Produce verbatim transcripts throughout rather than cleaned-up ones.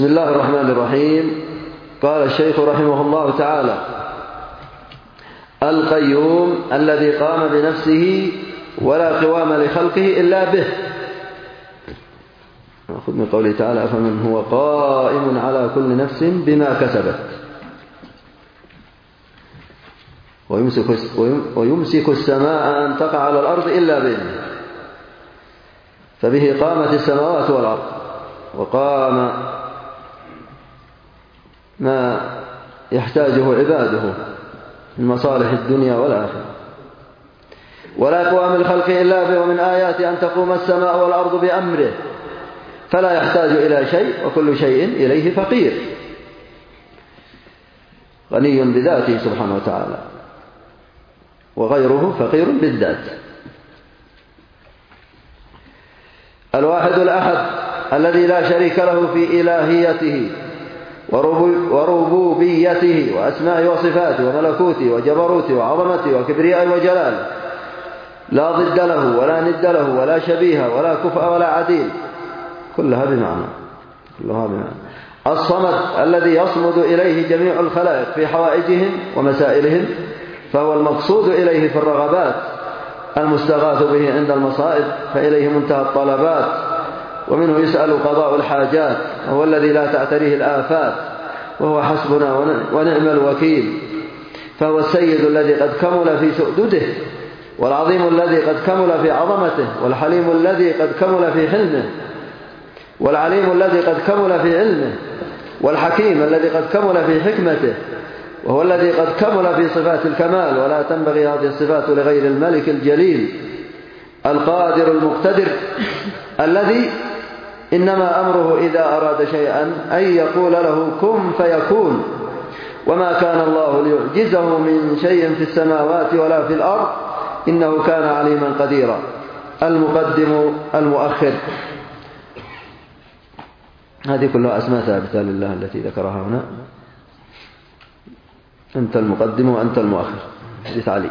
بسم الله الرحمن الرحيم. قال الشيخ رحمه الله تعالى: القيوم الذي قام بنفسه ولا قوام لخلقه إلا به. نأخذ من قوله تعالى: فمن هو قائم على كل نفس بما كسبت ويمسك, ويمسك السماء أن تقع على الأرض إلا بإذنه. فبه قامت السماوات والأرض، وقام ما يحتاجه عباده من مصالح الدنيا والآخرة. ولا قوام الخلق إلا به. ومن آيات أن تقوم السماء والأرض بأمره فلا يحتاج إلى شيء وكل شيء إليه فقير، غني بذاته سبحانه وتعالى، وغيره فقير بالذات. الواحد الأحد الذي لا شريك له في إلهيته وربوبيته وأسماء وصفاته وملكوته وجبروته وعظمته وكبرياء وجلاله، لا ضد له ولا ند له ولا شبيه ولا كفء ولا عديل، كلها بمعنى كلها بمعنى الصمد الذي يصمد إليه جميع الخلائق في حوائجهم ومسائلهم، فهو المقصود إليه في الرغبات، المستغاث به عند المصائب، فإليه منتهى الطلبات، ومنه يسأل قضاء الحاجات، وهو الذي لا تعتريه الآفات، وهو حسبنا ونعم الوكيل. فهو السيد الذي قد كمل في سؤدده، والعظيم الذي قد كمل في عظمته، والحليم الذي قد كمل في حلمه، والعليم الذي قد كمل في علمه، والحكيم الذي قد كمل في حكمته، وهو الذي قد كمل في صفات الكمال، ولا تنبغي هذه الصفات لغير الملك الجليل. القادر المقتدر الذي إنما أمره إذا أراد شيئا أن يقول له كن فيكون، وما كان الله ليعجزه من شيء في السماوات ولا في الأرض، إنه كان عليما قديرا. المقدم المؤخر، هذه كلها أسماء ثابتة لله التي ذكرها هنا. أنت المقدم وأنت المؤخر، حديث علي.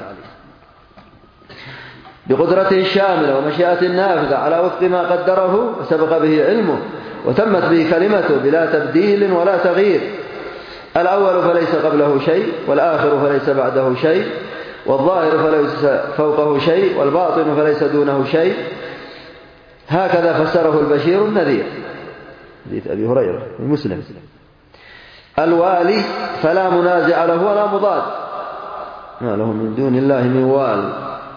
بقدرته الشاملة ومشيئته النافذة على وفق ما قدره وسبق به علمه وتمت به كلمته بلا تبديل ولا تغيير. الأول فليس قبله شيء، والآخر فليس بعده شيء، والظاهر فليس فوقه شيء، والباطن فليس دونه شيء. هكذا فسره البشير النذير، حديث أبي هريرة المسلم. الوالي فلا منازع له ولا مضاد، ما له من دون الله من وال.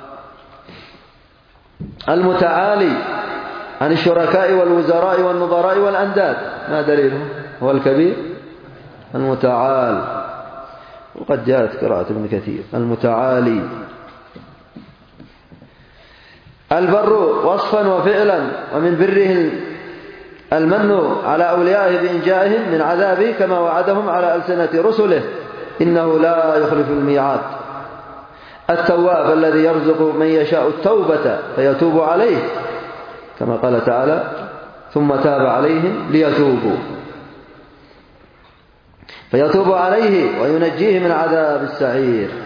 المتعالي عن الشركاء والوزراء والنظراء والأنداد، ما دليله؟ هو الكبير المتعال، وقد جاءت قراءة ابن كثير المتعالي. البر وصفا وفعلا، ومن بره المن على أوليائه بإنجائهم من عذابه كما وعدهم على ألسنة رسله، إنه لا يخلف الميعاد. التواب الذي يرزق من يشاء التوبة فيتوب عليه، كما قال تعالى: ثم تاب عليهم ليتوبوا، فيتوب عليه وينجيه من عذاب السعير.